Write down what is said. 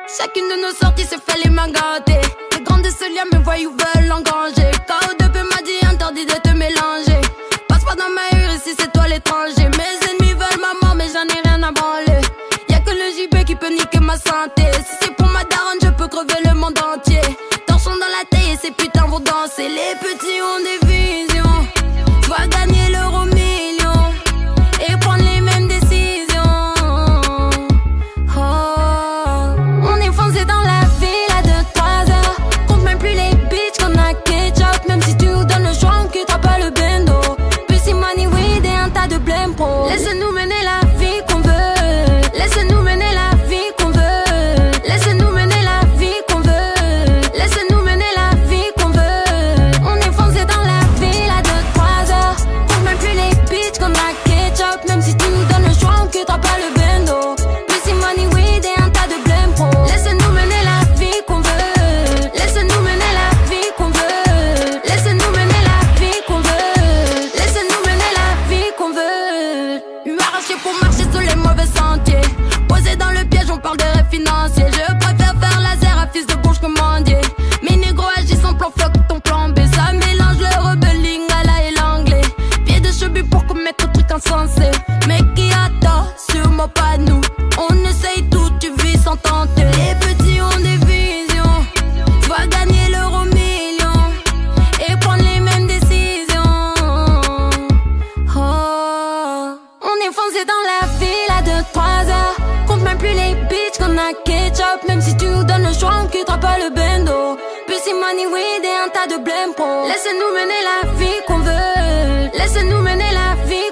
Chacune de nos sorties se fait les mains gâtées. Les grands de ce lien me voyous veulent engranger. KO2P m'a dit interdit de te mélanger. Passe pas dans ma rue, ici c'est toi l'étranger. Mes ennemis veulent ma mort mais j'en ai rien à branler. Y'a que le JB qui peut niquer ma santé. Si c'est pour ma daronne je peux crever le monde entier. Torchons dans la taille et ces putains vont danser. Les petits ont des visions. J'vois gagner l'euro million et prendre les mêmes décisions. Oh, on est foncé dans la ville à 2-3 heures. Compte même plus les bitches qu'on a ketchup. Même si tu nous donnes le choix on quittera pas le bendo. Pussy money weed et un tas de blême pro. Laisse-nous mener la vie qu'on veut. Laisse-nous mener la vie qu'on veut. Laisse-nous mener la vie qu'on veut. Laisse-nous mener la vie qu'on veut. On est foncé dans la ville à 2-3 heures. Compte même plus les bitches qu'on a ketchup. Même si tu nous donnes le choix on quittera pas le bendo. Pussy money weed et un tas de blême pro. Laisse-nous mener la vie qu'on veut. Laisse-nous mener la vie qu'on veut. Laisse-nous mener la vie qu'on veut. Laisse-nous mener la vie qu'on veut. Lui arracher pour marcher sur les mauvais sentiers. Posé dans le piège on parle de rêves financiers. Je préfère faire laser à fils de bouche commandier. Mes négros agissent en plan fuck ton plan B. Ça mélange le rebelle lingala et l'anglais. Pied de cheveux pour commettre truc insensé. Mais qui attend sûrement pas nous. On essaye tout, tu vis sans tenter. Les petits ont des visions. J'vois gagner l'euro million et prendre les mêmes décisions. Oh, on est foncé dans la ville à 2-3 heures. Compte même plus les bitches qu'on a ketchup. Même si tu nous donnes le choix on quittera pas le bendo. Pussy money weed et un tas de blême pro. Laisse-nous mener la vie qu'on veut. Laisse-nous mener la vie